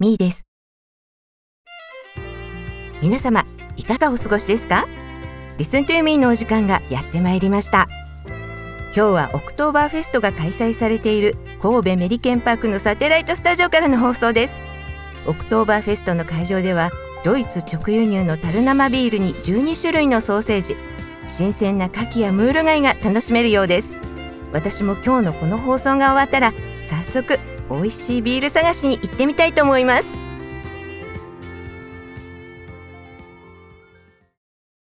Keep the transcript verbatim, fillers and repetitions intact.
みーです。皆様いかがお過ごしですか？ Listen to me のお時間がやってまいりました。今日はオクトーバーフェストが開催されている神戸メリケンパークのサテライトスタジオからの放送です。オクトーバーフェストの会場ではドイツ直輸入の樽生ビールにじゅうにしゅるいのソーセージ、新鮮な牡蠣やムール貝が楽しめるようです。私も今日のこの放送が終わったら早速美味しいビール探しに行ってみたいと思います。